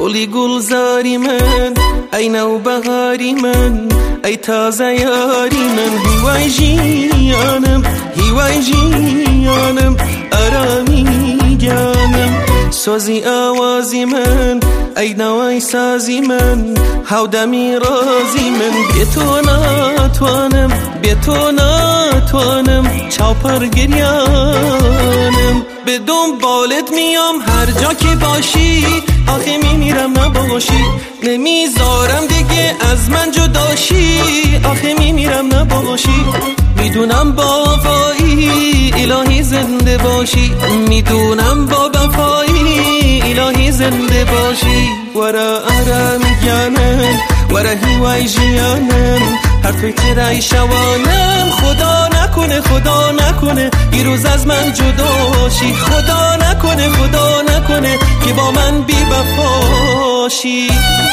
گلی گلزاری من، ای نوبهاری من، ای تازه یاری من. هیوای جیانم، هیوای جیانم، آرامی جانم. سازی آوازی من، ای نوای سازی من، هودمی رازی من. بی تو ناتوانم، بی تو ناتوانم، چاپر گریانم. به دنبالت میام هر جا که باشی، آخه میمیرم نباشی. نمیذارم دیگه از من جداشی، آخه میمیرم نباشی. میدونم با وفایی الهی زنده باشی، میدونم با وفایی الهی زنده باشی. ورا آرام جانم، ورا هیوای جیانم، هر توی ترای شوانم. خدا نکنه، خدا نکنه یه روز از من جداشی. خدا نکنه، خدا نکنه که با من بی وفاشی.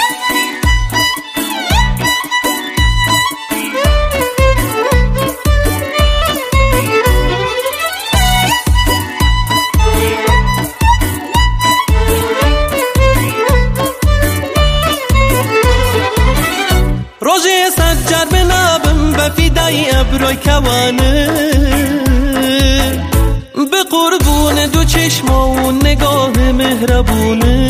روژه سجر به لبم و فیدای ابروی کوانه، به قربون دو چشم و نگاه مهربونه.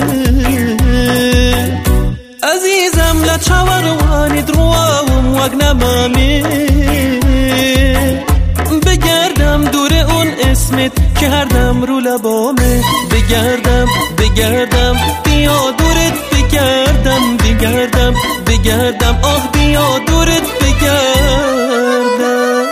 عزیزم لچاوروانی دروام وگ نمامه، بگردم دور اون اسمت که هر دم رو لبامه. بگردم بگردم بیا دورت، بگردم بگردم بگردم، آه بیا دورت بگردم.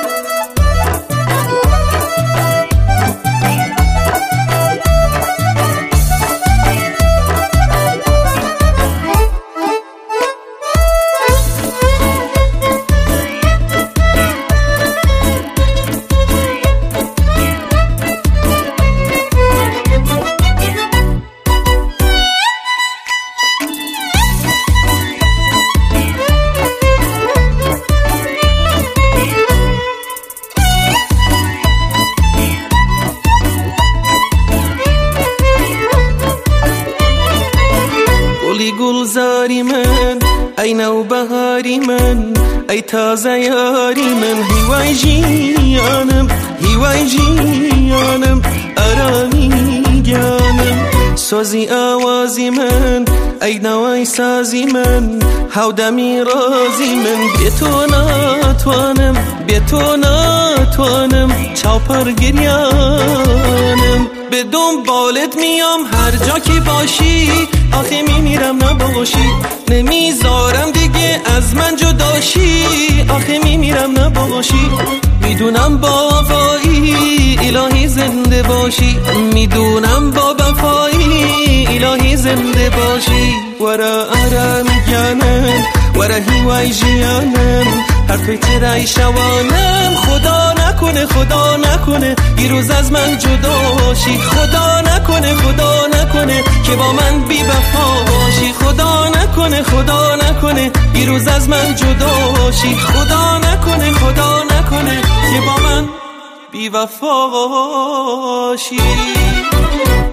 گلی گلزاری من، ای نوبهاری من، ای تازه یاری من. هیوای جیانم، هیوای جیانم، آرامی جانم. سازی آوازی من، ای نوای سازی من، هودمی رازی من. بی تو ناتوانم، بی تو ناتوانم، چاپر گریانم. به دنبالت میام هر جا که باشی، آخه میمیرم نباشی. نمیذارم دیگه از من جداشی، آخه میمیرم نباشی. میدونم با وفایی الهی زنده باشی، میدونم با وفایی الهی زنده باشی. ورا آرام جانم، ورا هیوای جیانم، هر توی ترای شوانم. خدا نکنه، خدا نکنه یه روز از من جداشی. خدا نکنه، خدا نکنه که با من بی وفا باشی. خدا نکنه، خدا نکنه یه روز از من جداشی. خدا نکنه، خدا نکنه که با من بی وفا باشی.